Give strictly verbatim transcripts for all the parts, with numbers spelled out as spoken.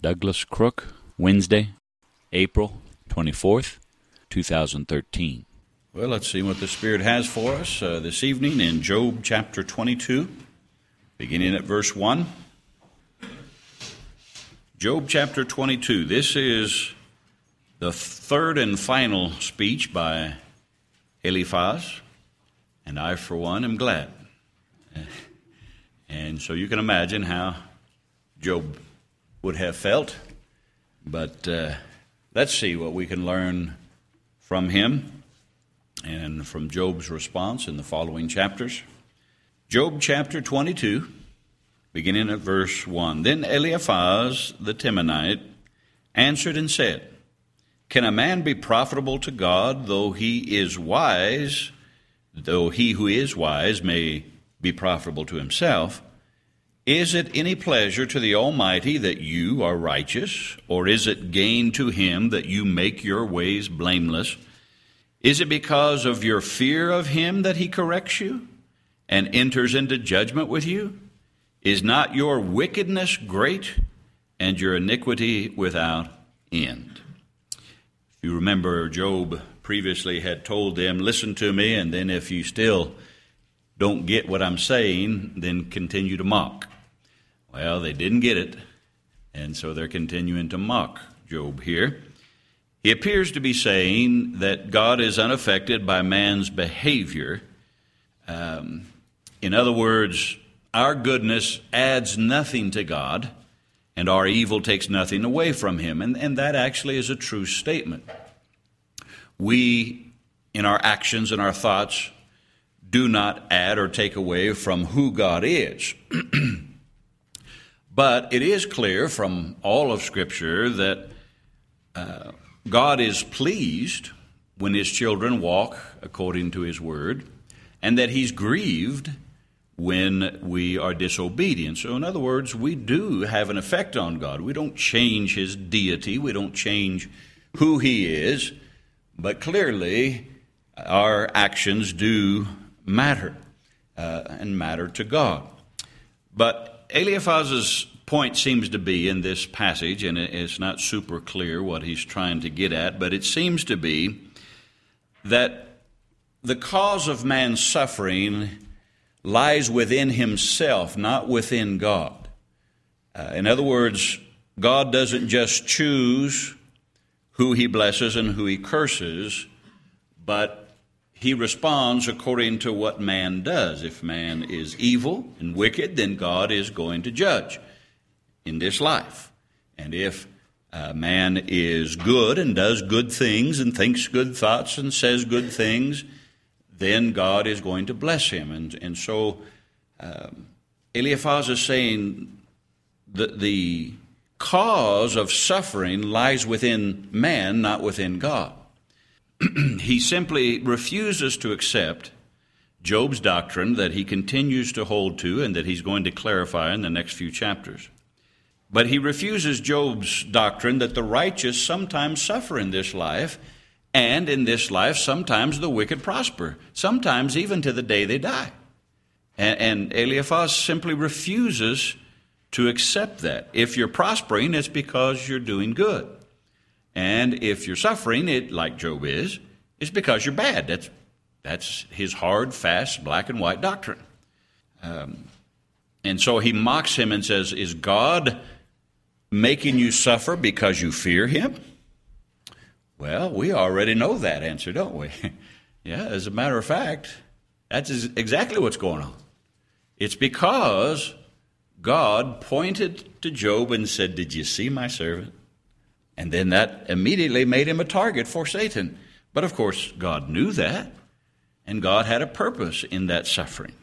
Douglas Crook, Wednesday, April twenty-fourth, two thousand thirteen. Well, let's see what the Spirit has for us uh, this evening in Job chapter twenty-two, beginning at verse one. Job chapter twenty-two. This is the third and final speech by Eliphaz, and I, for one, am glad. And so you can imagine how Job would have felt. But uh, let's see what we can learn from him and from Job's response in the following chapters. Job chapter twenty-two, beginning at verse one. Then Eliphaz the Temanite answered and said, Can a man be profitable to God, though he is wise, though he who is wise may be profitable to himself? Is it any pleasure to the Almighty that you are righteous, or is it gain to him that you make your ways blameless? Is it because of your fear of him that he corrects you and enters into judgment with you? Is not your wickedness great and your iniquity without end? If you remember, Job previously had told them, listen to me, and then if you still don't get what I'm saying, then continue to mock. Well, they didn't get it, and so they're continuing to mock Job here. He appears to be saying that God is unaffected by man's behavior. Um, in other words, our goodness adds nothing to God, and our evil takes nothing away from him. And, and that actually is a true statement. We, in our actions and our thoughts, do not add or take away from who God is. But it is clear from all of Scripture that uh, God is pleased when his children walk according to his word, and that he's grieved when we are disobedient. So in other words, we do have an effect on God. We don't change his deity. We don't change who he is. But clearly, our actions do matter uh, and matter to God. But Eliphaz's point seems to be in this passage, and it's not super clear what he's trying to get at, but it seems to be that the cause of man's suffering lies within himself, not within God. Uh, in other words, God doesn't just choose who he blesses and who he curses, but he responds according to what man does. If man is evil and wicked, then God is going to judge in this life. And if uh, man is good and does good things and thinks good thoughts and says good things, then God is going to bless him. And, and so um, Eliphaz is saying that the cause of suffering lies within man, not within God. He simply refuses to accept Job's doctrine that he continues to hold to and that he's going to clarify in the next few chapters. But he refuses Job's doctrine that the righteous sometimes suffer in this life, and in this life sometimes the wicked prosper, sometimes even to the day they die. And, and Eliphaz simply refuses to accept that. If you're prospering, it's because you're doing good. And if you're suffering, it, like Job is, it's because you're bad. That's that's his hard, fast, black and white doctrine. Um, and so he mocks him and says, is God making you suffer because you fear him? Well, we already know that answer, don't we? Yeah, as a matter of fact, that's exactly what's going on. It's because God pointed to Job and said, did you see my servant? And then that immediately made him a target for Satan. But of course, God knew that, and God had a purpose in that suffering.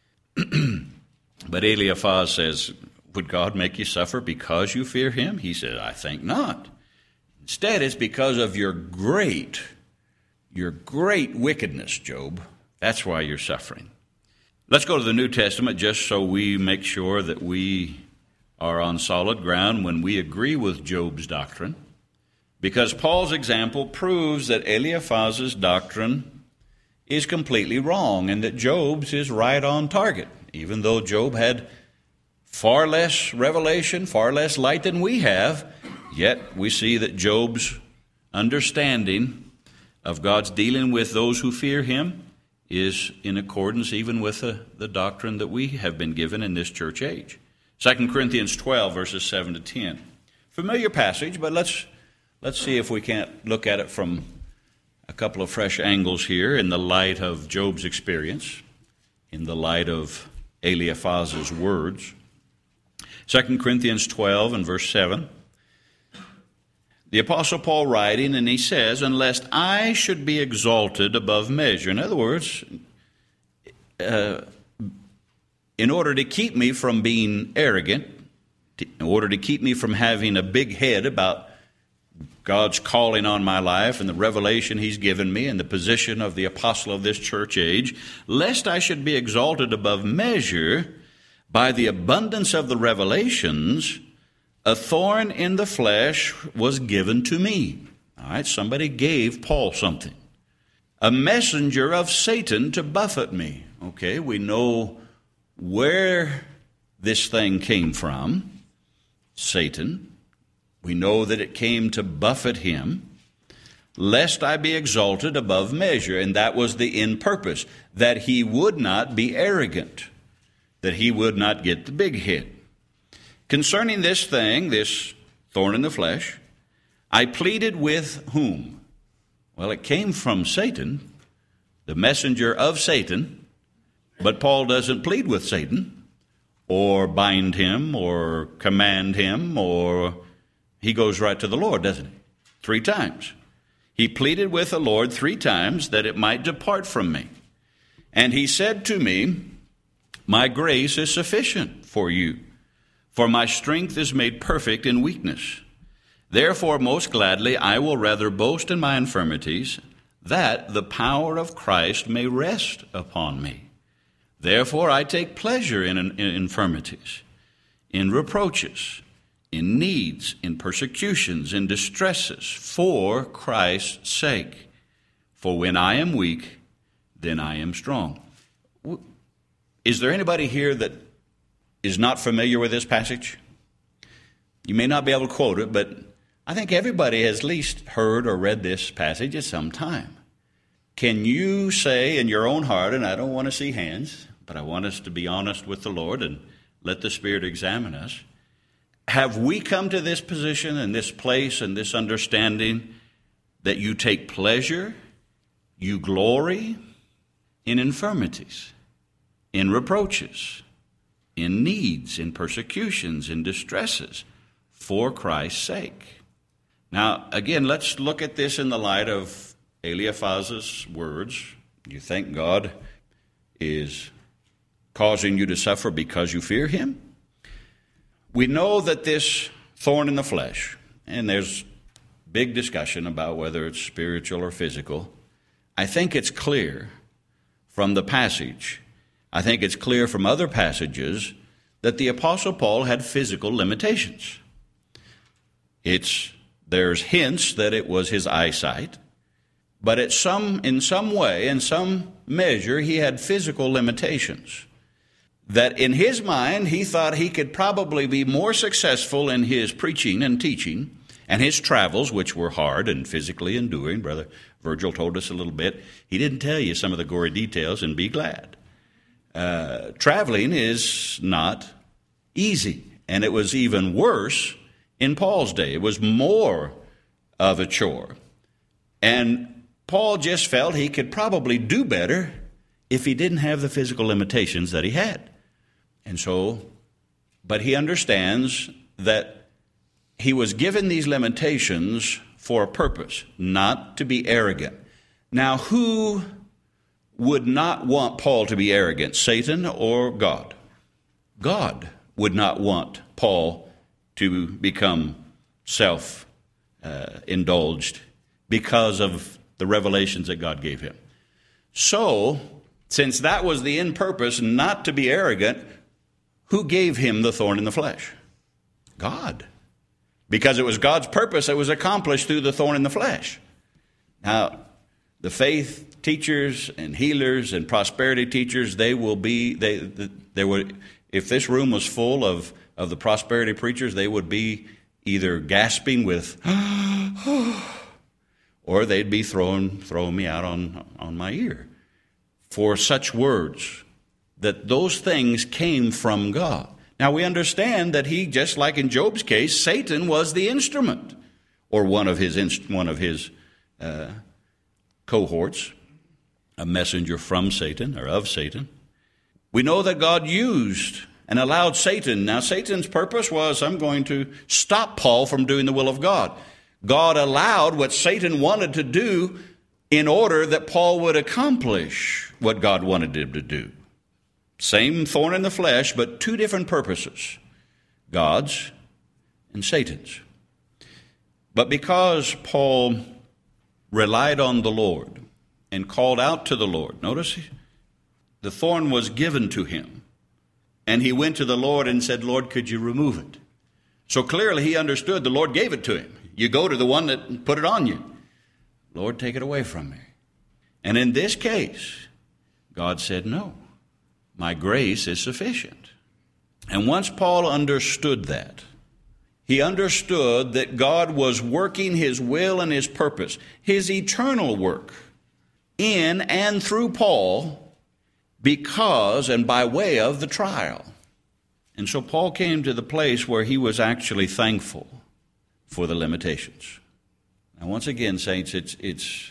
But Eliphaz says, would God make you suffer because you fear him? He said, I think not. Instead, it's because of your great, your great wickedness, Job. That's why you're suffering. Let's go to the New Testament just so we make sure that we are on solid ground when we agree with Job's doctrine, because Paul's example proves that Eliphaz's doctrine is completely wrong and that Job's is right on target, even though Job had far less revelation, far less light than we have, yet we see that Job's understanding of God's dealing with those who fear him is in accordance even with the, the doctrine that we have been given in this church age. Second Corinthians twelve, verses seven to ten. Familiar passage, but let's let's see if we can't look at it from a couple of fresh angles here in the light of Job's experience, in the light of Eliphaz's words. Second Corinthians twelve and verse seven. The Apostle Paul writing, and he says, "Unless I should be exalted above measure." In other words, uh, in order to keep me from being arrogant, in order to keep me from having a big head about God's calling on my life and the revelation he's given me and the position of the apostle of this church age, lest I should be exalted above measure by the abundance of the revelations, a thorn in the flesh was given to me. All right, somebody gave Paul something. A messenger of Satan to buffet me. Okay, we know where this thing came from. Satan. We know that it came to buffet him, lest I be exalted above measure. And that was the end purpose, that he would not be arrogant, that he would not get the big head. Concerning this thing, this thorn in the flesh, I pleaded with whom? Well, it came from Satan, the messenger of Satan, but Paul doesn't plead with Satan or bind him or command him, or he goes right to the Lord, doesn't he? Three times. He pleaded with the Lord three times that it might depart from me. And he said to me, my grace is sufficient for you, for my strength is made perfect in weakness. Therefore, most gladly, I will rather boast in my infirmities, that the power of Christ may rest upon me. Therefore, I take pleasure in, in infirmities, in reproaches, in needs, in persecutions, in distresses, for Christ's sake. For when I am weak, then I am strong. Is there anybody here that is not familiar with this passage? You may not be able to quote it, but I think everybody has at least heard or read this passage at some time. Can you say in your own heart, and I don't want to see hands, but I want us to be honest with the Lord and let the Spirit examine us, have we come to this position and this place and this understanding that you take pleasure, you glory in infirmities, in reproaches, in needs, in persecutions, in distresses, for Christ's sake? Now, again, let's look at this in the light of Eliphaz's words. You think God is causing you to suffer because you fear him? We know that this thorn in the flesh, and there's big discussion about whether it's spiritual or physical. I think it's clear from the passage, I think it's clear from other passages, that the Apostle Paul had physical limitations. It's There's hints that it was his eyesight, but at some, in some way, in some measure, he had physical limitations. That in his mind, he thought he could probably be more successful in his preaching and teaching and his travels, which were hard and physically enduring. Brother Virgil told us a little bit. He didn't tell you some of the gory details, and be glad. Uh, traveling is not easy, and it was even worse in Paul's day. It was more of a chore. And Paul just felt he could probably do better if he didn't have the physical limitations that he had. And so, but he understands that he was given these limitations for a purpose, not to be arrogant. Now, who would not want Paul to be arrogant, Satan or God? God would not want Paul to become self-indulged uh, because of the revelations that God gave him. So, since that was the end purpose, not to be arrogant, who gave him the thorn in the flesh? God. Because it was God's purpose that was accomplished through the thorn in the flesh. Now, the faith teachers and healers and prosperity teachers, they will be, they, they, there will, If this room was full of, of the prosperity preachers, they would be either gasping with, or they'd be throwing, throwing me out on, on my ear for such words, that those things came from God. Now we understand that he, just like in Job's case, Satan was the instrument, or one of his inst- one of his uh, cohorts, a messenger from Satan or of Satan. We know that God used and allowed Satan. Now Satan's purpose was, I'm going to stop Paul from doing the will of God. God allowed what Satan wanted to do in order that Paul would accomplish what God wanted him to do. Same thorn in the flesh, but two different purposes, God's and Satan's. But because Paul relied on the Lord and called out to the Lord, notice the thorn was given to him, and he went to the Lord and said, Lord, could you remove it? So clearly he understood the Lord gave it to him. You go to the one that put it on you. Lord, take it away from me. And in this case, God said, no. My grace is sufficient. And once Paul understood that, he understood that God was working his will and his purpose, his eternal work, in and through Paul, because and by way of the trial. And so Paul came to the place where he was actually thankful for the limitations. Now, once again, saints, it's it's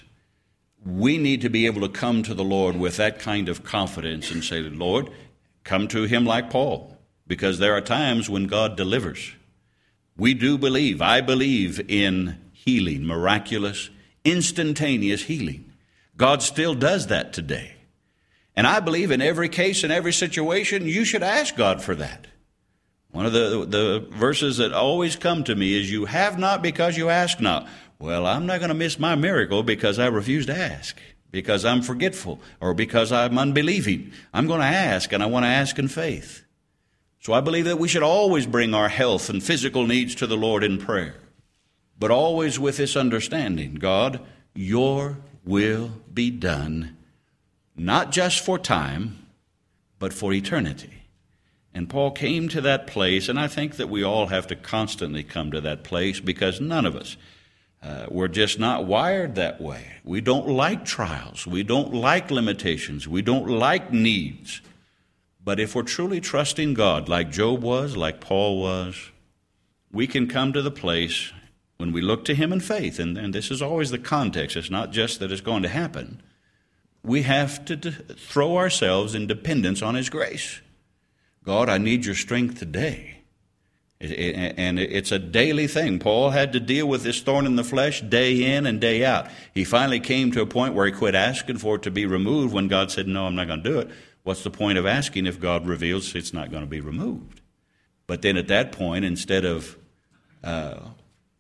we need to be able to come to the Lord with that kind of confidence and say, Lord, come to him like Paul, because there are times when God delivers. We do believe, I believe in healing, miraculous, instantaneous healing. God still does that today. And I believe in every case, in every situation, you should ask God for that. One of the, the verses that always come to me is, you have not because you ask not. Well, I'm not going to miss my miracle because I refuse to ask, because I'm forgetful, or because I'm unbelieving. I'm going to ask, and I want to ask in faith. So I believe that we should always bring our health and physical needs to the Lord in prayer, but always with this understanding, God, your will be done, not just for time, but for eternity. And Paul came to that place, and I think that we all have to constantly come to that place, because none of us, Uh, we're just not wired that way. We don't like trials. We don't like limitations. We don't like needs. But if we're truly trusting God, like Job was, like Paul was, we can come to the place when we look to him in faith, and, and this is always the context. It's not just that it's going to happen. We have to d- throw ourselves in dependence on his grace. God, I need your strength today. It, it, and it's a daily thing. Paul had to deal with this thorn in the flesh day in and day out. He finally came to a point where he quit asking for it to be removed when God said, no, I'm not going to do it. What's the point of asking if God reveals it's not going to be removed? But then at that point, instead of uh,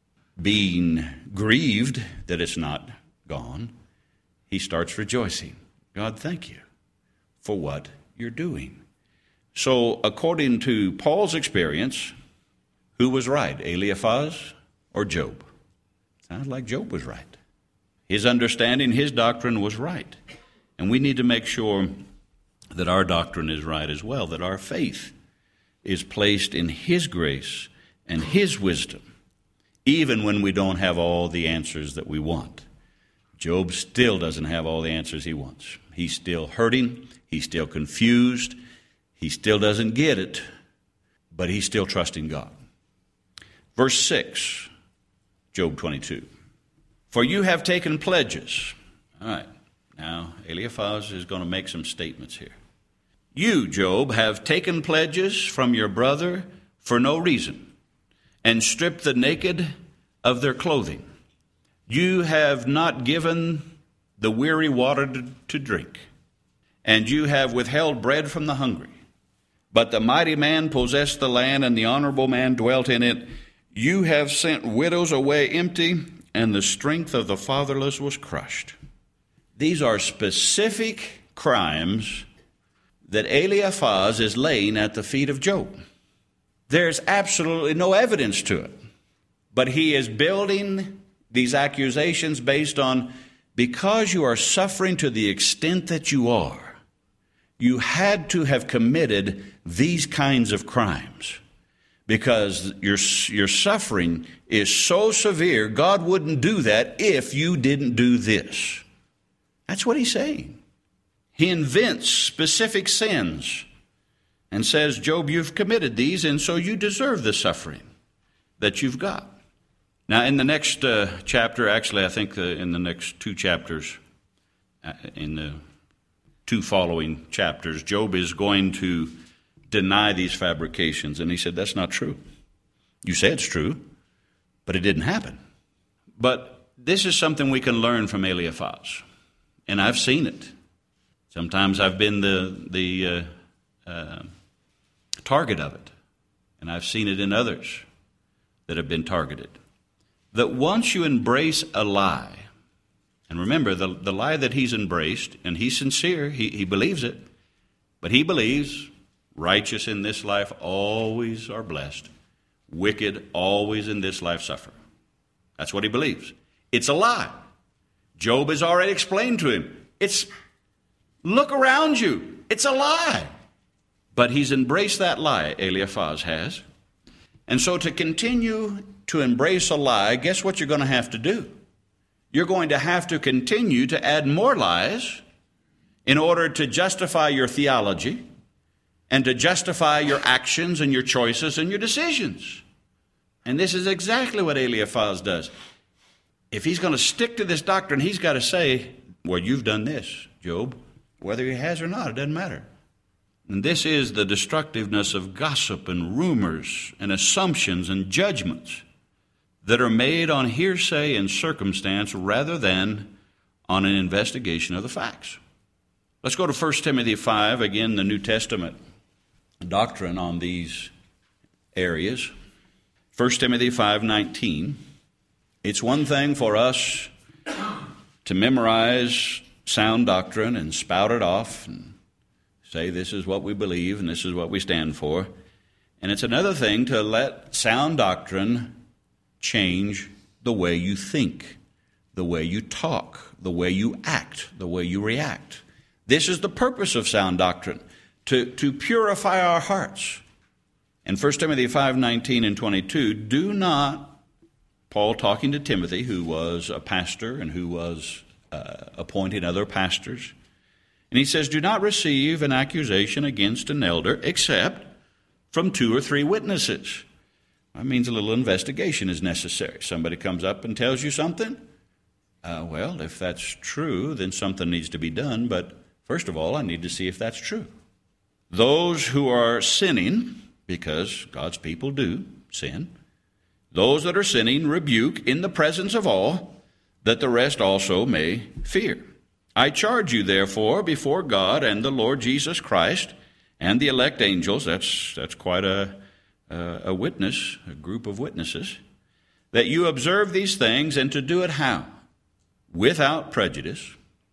being grieved that it's not gone, he starts rejoicing. God, thank you for what you're doing. So according to Paul's experience, who was right, Eliphaz or Job? Sounds like Job was right. His understanding, his doctrine was right. And we need to make sure that our doctrine is right as well, that our faith is placed in his grace and his wisdom, even when we don't have all the answers that we want. Job still doesn't have all the answers he wants. He's still hurting. He's still confused. He still doesn't get it, but he's still trusting God. Verse six, Job twenty-two. For you have taken pledges. All right, now Eliphaz is going to make some statements here. You, Job, have taken pledges from your brother for no reason, and stripped the naked of their clothing. You have not given the weary water to, to drink, and you have withheld bread from the hungry. But the mighty man possessed the land, and the honorable man dwelt in it. You have sent widows away empty, and the strength of the fatherless was crushed. These are specific crimes that Eliphaz is laying at the feet of Job. There's absolutely no evidence to it, but he is building these accusations based on, because you are suffering to the extent that you are, you had to have committed these kinds of crimes because your, your suffering is so severe, God wouldn't do that if you didn't do this. That's what he's saying. He invents specific sins and says, Job, you've committed these, and so you deserve the suffering that you've got. Now, in the next uh, chapter, actually, I think uh, in the next two chapters, uh, in the two following chapters, Job is going to deny these fabrications. And he said, that's not true. You say it's true, but it didn't happen. But this is something we can learn from Eliphaz. And I've seen it. Sometimes I've been the, the uh, uh, target of it. And I've seen it in others that have been targeted. That once you embrace a lie, and remember, the, the lie that he's embraced, and he's sincere, he, he believes it, but he believes righteous in this life always are blessed, wicked always in this life suffer. That's what he believes. It's a lie. Job has already explained to him, it's, look around you, it's a lie. But he's embraced that lie, Eliphaz has. And so to continue to embrace a lie, guess what you're going to have to do? You're going to have to continue to add more lies in order to justify your theology and to justify your actions and your choices and your decisions. And this is exactly what Eliphaz does. If he's going to stick to this doctrine, he's got to say, well, you've done this, Job. Whether he has or not, it doesn't matter. And this is the destructiveness of gossip and rumors and assumptions and judgments that are made on hearsay and circumstance rather than on an investigation of the facts. Let's go to First Timothy five, again, the New Testament doctrine on these areas. First Timothy five nineteen. It's one thing for us to memorize sound doctrine and spout it off and say this is what we believe and this is what we stand for. And it's another thing to let sound doctrine change the way you think, the way you talk, the way you act, the way you react. This is the purpose of sound doctrine, to, to purify our hearts. In First Timothy five nineteen and twenty-two, do not, Paul talking to Timothy, who was a pastor and who was uh, appointing other pastors, and he says, do not receive an accusation against an elder except from two or three witnesses. That means a little investigation is necessary. Somebody comes up and tells you something. Uh, well, if that's true, then something needs to be done. But first of all, I need to see if that's true. Those who are sinning, because God's people do sin, those that are sinning rebuke in the presence of all, that the rest also may fear. I charge you, therefore, before God and the Lord Jesus Christ and the elect angels, that's, that's quite a... Uh, a witness, a group of witnesses, that you observe these things and to do it how? Without prejudice,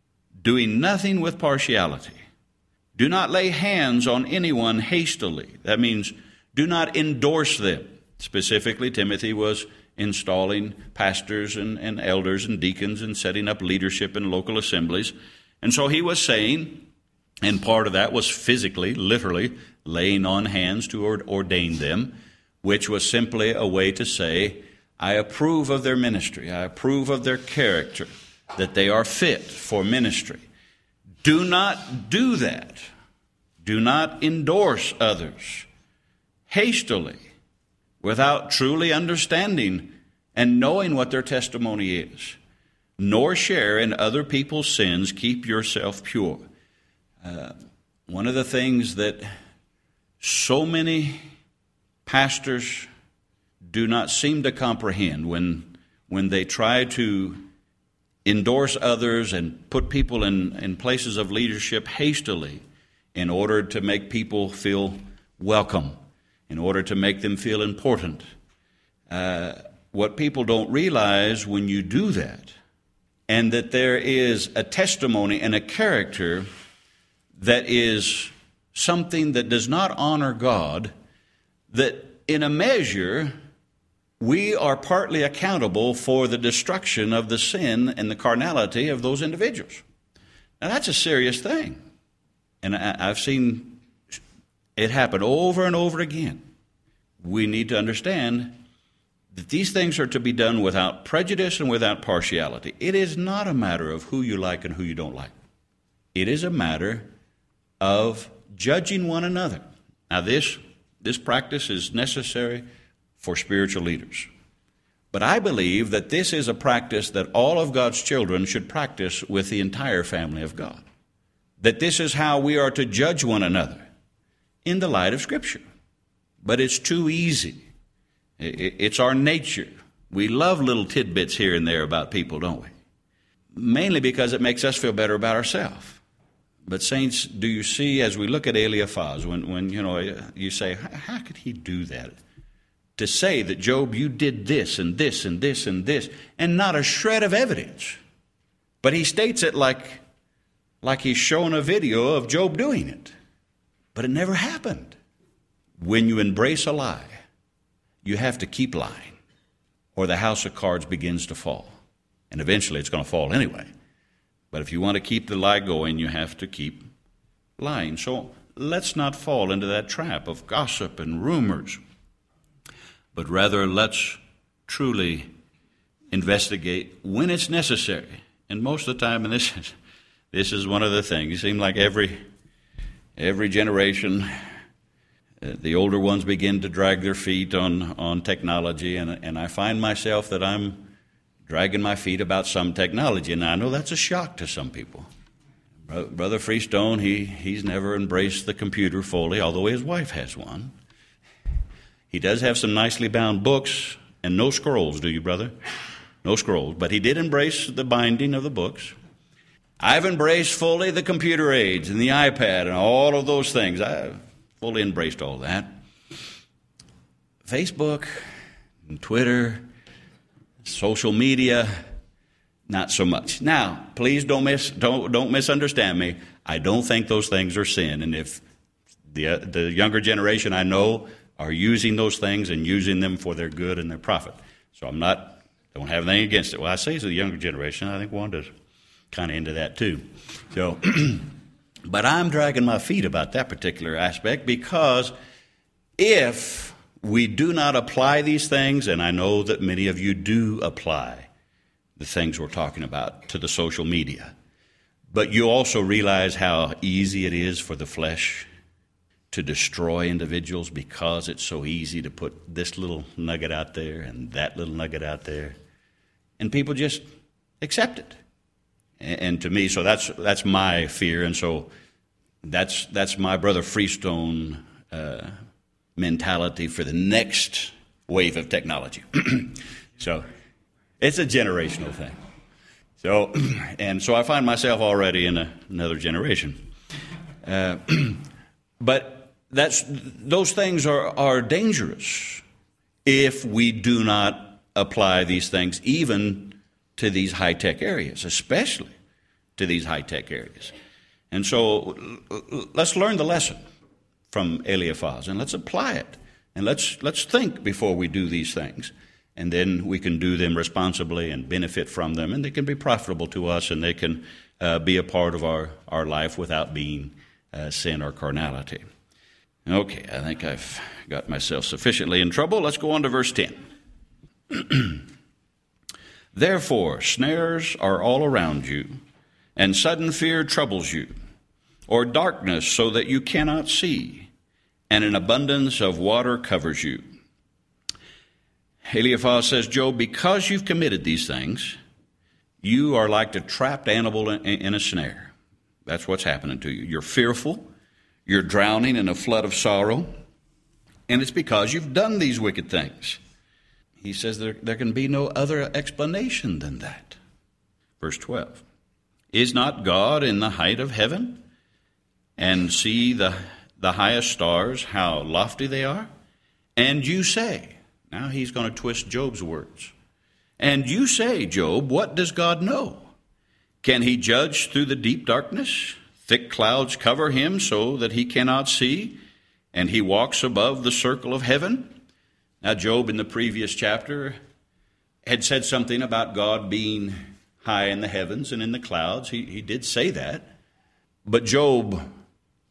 doing nothing with partiality. Do not lay hands on anyone hastily. That means do not endorse them. Specifically, Timothy was installing pastors and, and elders and deacons and setting up leadership in local assemblies. And so he was saying, and part of that was physically, literally, laying on hands to ordain them, which was simply a way to say, I approve of their ministry, I approve of their character, that they are fit for ministry. Do not do that. Do not endorse others hastily, without truly understanding and knowing what their testimony is, nor share in other people's sins. Keep yourself pure. Uh, one of the things that so many pastors do not seem to comprehend when, when they try to endorse others and put people in, in places of leadership hastily in order to make people feel welcome, in order to make them feel important. Uh, what people don't realize when you do that, and that there is a testimony and a character that is something that does not honor God, that in a measure we are partly accountable for the destruction of the sin and the carnality of those individuals. Now that's a serious thing. And I, I've seen It happened over and over again. We need to understand that these things are to be done without prejudice and without partiality. It is not a matter of who you like and who you don't like. It is a matter of judging one another. Now, this, this practice is necessary for spiritual leaders. But I believe that this is a practice that all of God's children should practice with the entire family of God. That this is how we are to judge one another in the light of Scripture. But it's too easy. It's our nature. We love little tidbits here and there about people, don't we? Mainly because it makes us feel better about ourselves. But saints, do you see, as we look at Eliphaz, when, when you know, you say, how could he do that? To say that, Job, you did this and this and this and this, and not a shred of evidence. But he states it like, like he's showing a video of Job doing it. But it never happened. When you embrace a lie, you have to keep lying, or the house of cards begins to fall. And eventually it's going to fall anyway. But if you want to keep the lie going, you have to keep lying. So let's not fall into that trap of gossip and rumors, but rather let's truly investigate when it's necessary. And most of the time, and this is, this is one of the things, it seems like every, every generation, uh, the older ones begin to drag their feet on, on technology, and, and I find myself that I'm dragging my feet about some technology, and I know that's a shock to some people. Brother Freestone, he, he's never embraced the computer fully, although his wife has one. He does have some nicely bound books, and no scrolls, do you, brother? No scrolls, but he did embrace the binding of the books. I've embraced fully the computer age and the iPad and all of those things. I've fully embraced all that. Facebook and Twitter, social media, not so much. Now, please don't mis don't don't misunderstand me. I don't think those things are sin, and if the uh, the younger generation I know are using those things and using them for their good and their profit, so I'm not don't have anything against it. Well, I say to the younger generation, I think Wanda's kind of into that too. So, but I'm dragging my feet about that particular aspect, because if we do not apply these things, and I know that many of you do apply the things we're talking about to the social media, but you also realize how easy it is for the flesh to destroy individuals, because it's so easy to put this little nugget out there and that little nugget out there, and people just accept it. And, and to me, so that's that's my fear, and so that's that's my brother Freestone uh, mentality for the next wave of technology. So it's a generational thing. So, and so I find myself already in a, another generation. Uh, but that's those things are, are dangerous if we do not apply these things even to these high-tech areas, especially to these high-tech areas. And so let's learn the lesson from Eliphaz, and let's apply it, and let's let's think before we do these things, and then we can do them responsibly and benefit from them, and they can be profitable to us, and they can uh, be a part of our, our life without being uh, sin or carnality. Okay, I think I've got myself sufficiently in trouble. Let's go on to verse ten. Therefore, snares are all around you, and sudden fear troubles you, or darkness so that you cannot see, and an abundance of water covers you. Eliphaz says, Job, because you've committed these things, you are like the trapped animal in, in a snare. That's what's happening to you. You're fearful. You're drowning in a flood of sorrow. And it's because you've done these wicked things. He says there, there can be no other explanation than that. Verse twelve. Is not God in the height of heaven? And see the, the highest stars, how lofty they are? And you say, now he's going to twist Job's words. And you say, Job, what does God know? Can he judge through the deep darkness? Thick clouds cover him so that he cannot see, and he walks above the circle of heaven. Now, Job in the previous chapter had said something about God being high in the heavens and in the clouds. He, he did say that. But Job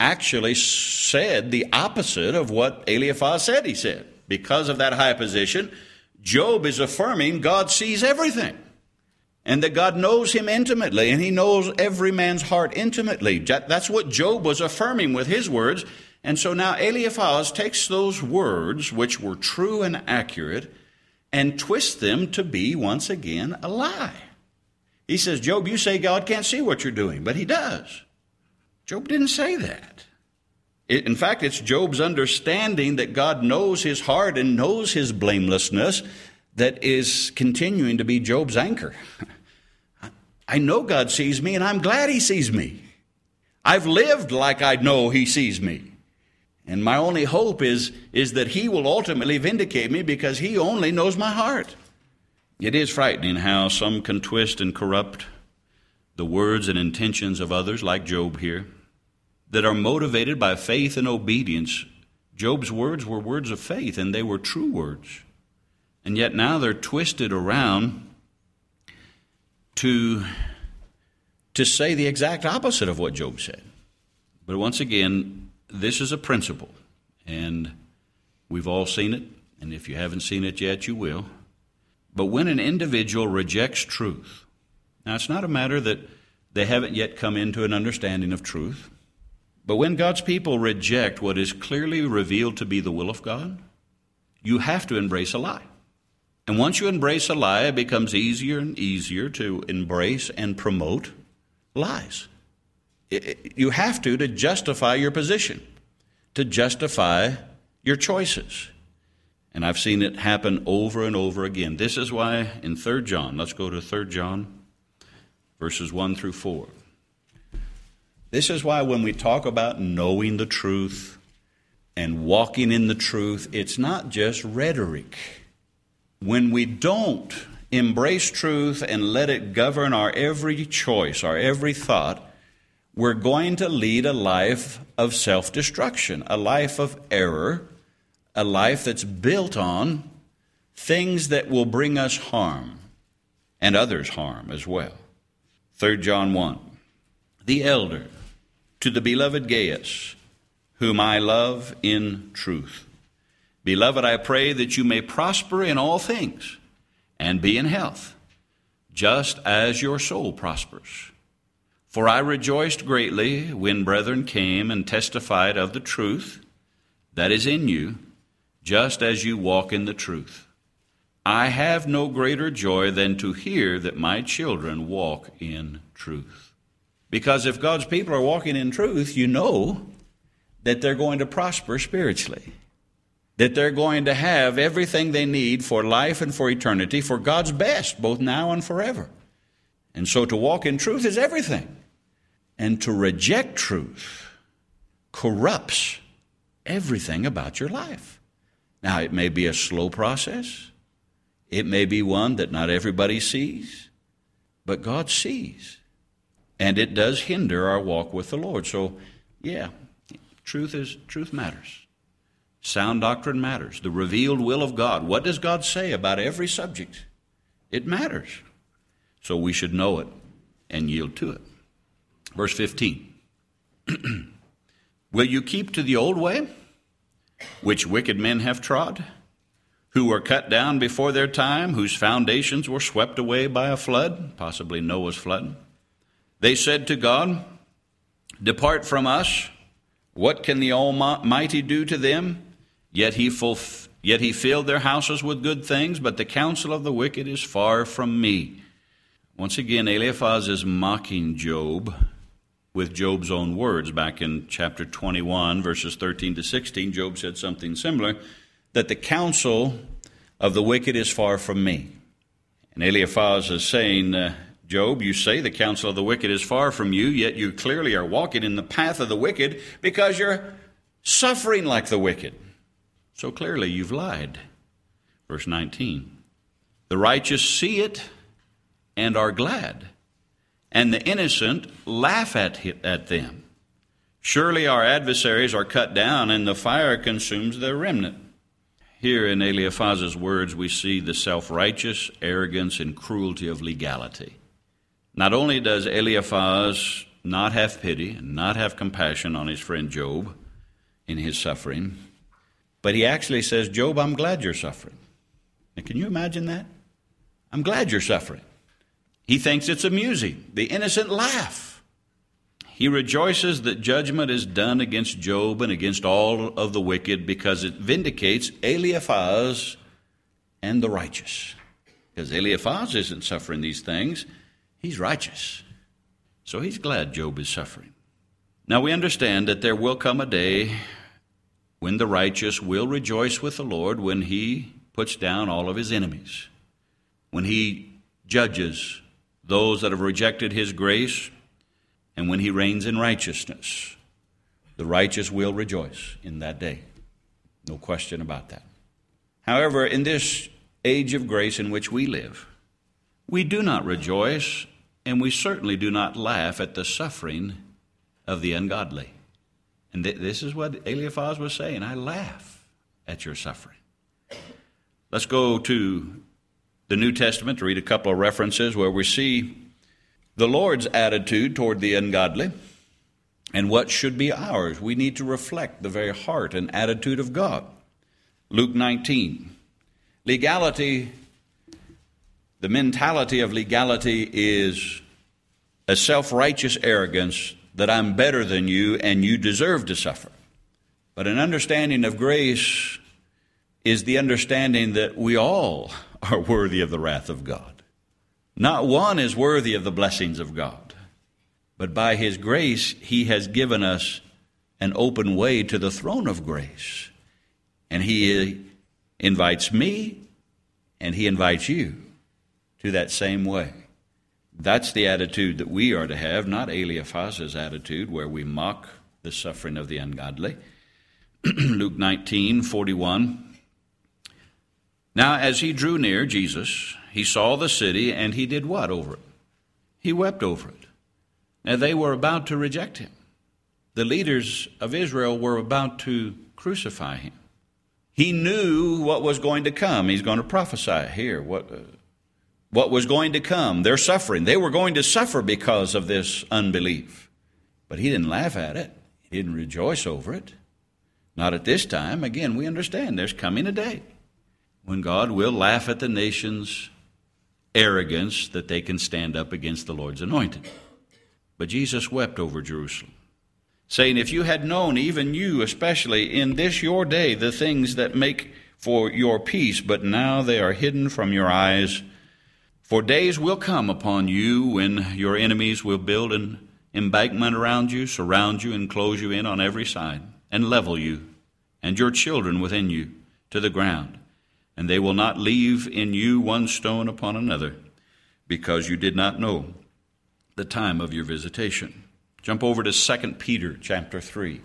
actually said the opposite of what Eliphaz said he said. Because of that high position, Job is affirming God sees everything, and that God knows him intimately, and he knows every man's heart intimately. That's what Job was affirming with his words. And so now Eliphaz takes those words, which were true and accurate, and twists them to be, once again, a lie. He says, Job, you say God can't see what you're doing, but he does. Job didn't say that. It, in fact, it's Job's understanding that God knows his heart and knows his blamelessness that is continuing to be Job's anchor. I know God sees me, and I'm glad he sees me. I've lived like I know he sees me. And my only hope is, is that he will ultimately vindicate me because he only knows my heart. It is frightening how some can twist and corrupt the words and intentions of others, like Job here, that are motivated by faith and obedience. Job's words were words of faith, and they were true words. And yet now they're twisted around to, to say the exact opposite of what Job said. But once again, this is a principle, and we've all seen it, and if you haven't seen it yet, you will. But when an individual rejects truth, now it's not a matter that they haven't yet come into an understanding of truth, but when God's people reject what is clearly revealed to be the will of God, you have to embrace a lie. And once you embrace a lie, it becomes easier and easier to embrace and promote lies. You have to to justify your position, to justify your choices. And I've seen it happen over and over again. This is why in Third John, let's go to Third John, verses one through four. This is why when we talk about knowing the truth and walking in the truth, it's not just rhetoric. When we don't embrace truth and let it govern our every choice, our every thought, we're going to lead a life of self-destruction, a life of error, a life that's built on things that will bring us harm and others harm as well. Third John one, the elder, to the beloved Gaius, whom I love in truth. Beloved, I pray that you may prosper in all things and be in health, just as your soul prospers. For I rejoiced greatly when brethren came and testified of the truth that is in you, just as you walk in the truth. I have no greater joy than to hear that my children walk in truth. Because if God's people are walking in truth, you know that they're going to prosper spiritually, that they're going to have everything they need for life and for eternity, for God's best, both now and forever. And so to walk in truth is everything. And to reject truth corrupts everything about your life. Now, it may be a slow process. It may be one that not everybody sees, but God sees. And it does hinder our walk with the Lord. So, yeah, truth is truth matters. Sound doctrine matters. The revealed will of God. What does God say about every subject? It matters. So we should know it and yield to it. Verse fifteen. Will you keep to the old way, which wicked men have trod, who were cut down before their time, whose foundations were swept away by a flood, possibly Noah's flood? They said to God, depart from us. What can the Almighty do to them? Yet he, fulf- yet he filled their houses with good things, but the counsel of the wicked is far from me. Once again, Eliphaz is mocking Job with Job's own words. Back in chapter twenty-one, verses thirteen to sixteen, Job said something similar, that the counsel of the wicked is far from me. And Eliphaz is saying, uh, Job, you say the counsel of the wicked is far from you, yet you clearly are walking in the path of the wicked because you're suffering like the wicked. So clearly you've lied. Verse nineteen, the righteous see it and are glad, and the innocent laugh at, at them. Surely our adversaries are cut down, and the fire consumes their remnant. Here in Eliphaz's words, we see the self-righteous arrogance and cruelty of legality. Not only does Eliphaz not have pity and not have compassion on his friend Job in his suffering. But he actually says, Job, I'm glad you're suffering. Now, can you imagine that? I'm glad you're suffering. He thinks it's amusing, the innocent laugh. He rejoices that judgment is done against Job and against all of the wicked because it vindicates Eliphaz and the righteous. Because Eliphaz isn't suffering these things, he's righteous. So he's glad Job is suffering. Now we understand that there will come a day when the righteous will rejoice with the Lord when he puts down all of his enemies, when he judges those that have rejected his grace, and when he reigns in righteousness. The righteous will rejoice in that day. No question about that. However, in this age of grace in which we live, we do not rejoice, and we certainly do not laugh at the suffering of the ungodly. And th- this is what Eliphaz was saying. I laugh at your suffering. Let's go to the New Testament to read a couple of references where we see the Lord's attitude toward the ungodly and what should be ours. We need to reflect the very heart and attitude of God. Luke nineteen. Legality, the mentality of legality is a self-righteous arrogance that I'm better than you and you deserve to suffer. But an understanding of grace is the understanding that we all are worthy of the wrath of God. Not one is worthy of the blessings of God. But by his grace, he has given us an open way to the throne of grace. And he invites me and he invites you to that same way. That's the attitude that we are to have, not Eliphaz's attitude where we mock the suffering of the ungodly. Luke nineteen forty-one. Now as he drew near, Jesus, he saw the city and he did what over it? He wept over it. Now they were about to reject him. The leaders of Israel were about to crucify him. He knew what was going to come. He's going to prophesy here what uh, what was going to come. Their suffering. They were going to suffer because of this unbelief. But he didn't laugh at it. He didn't rejoice over it. Not at this time. Again, we understand there's coming a day when God will laugh at the nation's arrogance that they can stand up against the Lord's anointed. But Jesus wept over Jerusalem, saying, if you had known, even you especially, in this your day, the things that make for your peace, but now they are hidden from your eyes. For days will come upon you when your enemies will build an embankment around you, surround you, and close you in on every side, and level you, and your children within you, to the ground. And they will not leave in you one stone upon another, because you did not know the time of your visitation. Jump over to Second Peter chapter three.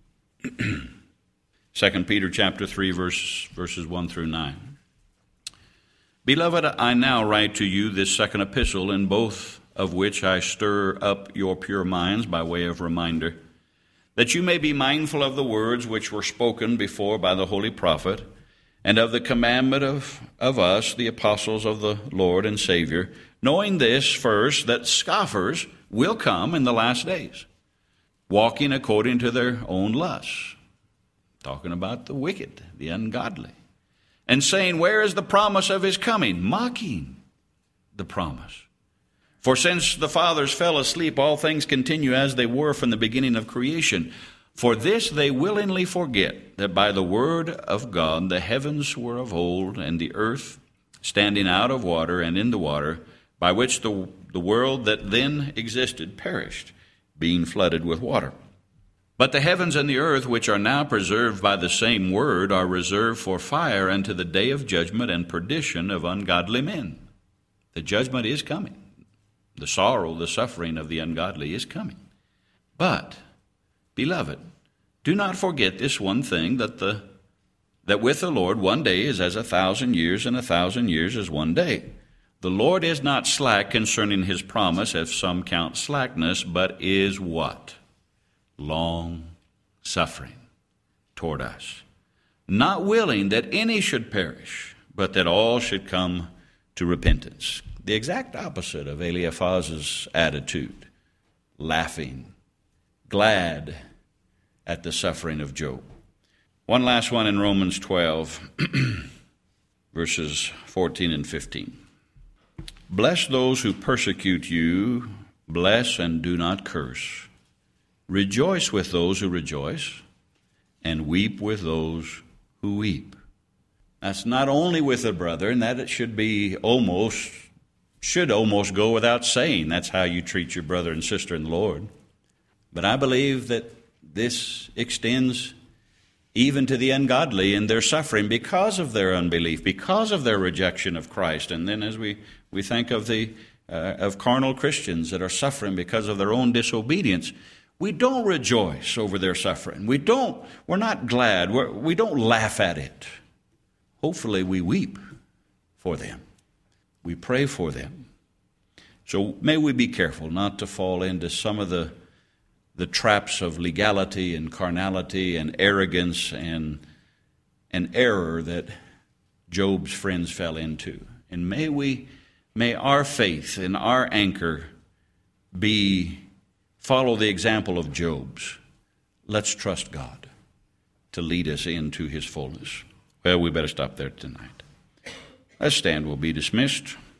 Second Peter chapter three, verse, verses one through nine. Beloved, I now write to you this second epistle, in both of which I stir up your pure minds by way of reminder, that you may be mindful of the words which were spoken before by the holy prophet, and of the commandment of, of us, the apostles of the Lord and Savior, knowing this first, that scoffers will come in the last days, walking according to their own lusts, talking about the wicked, the ungodly, and saying, where is the promise of his coming? Mocking the promise. For since the fathers fell asleep, all things continue as they were from the beginning of creation. For this they willingly forget, that by the word of God the heavens were of old, and the earth standing out of water and in the water, by which the, the world that then existed perished, being flooded with water. But the heavens and the earth, which are now preserved by the same word, are reserved for fire unto the day of judgment and perdition of ungodly men. The judgment is coming. The sorrow, the suffering of the ungodly is coming. But, beloved, do not forget this one thing, that the that with the Lord one day is as a thousand years, and a thousand years as one day. The Lord is not slack concerning his promise, as some count slackness, but is what? Long suffering toward us, not willing that any should perish, but that all should come to repentance. The exact opposite of Eliphaz's attitude. laughing, glad at the suffering of Job. One last one in Romans twelve, verses fourteen and fifteen. Bless those who persecute you, bless and do not curse. Rejoice with those who rejoice, and weep with those who weep. That's not only with a brother, and that it should be almost, should almost go without saying. That's how you treat your brother and sister in the Lord. But I believe that this extends even to the ungodly in their suffering because of their unbelief, because of their rejection of Christ. And then as we, we think of the uh, of carnal Christians that are suffering because of their own disobedience, we don't rejoice over their suffering. We don't, we're not glad. We're, we don't laugh at it. Hopefully we weep for them. We pray for them. So may we be careful not to fall into some of the the traps of legality and carnality and arrogance and an error that Job's friends fell into. And may we, may our faith and our anchor be, follow the example of Job's. Let's trust God to lead us into his fullness. Well, we better stop there tonight. Let's stand. We'll be dismissed.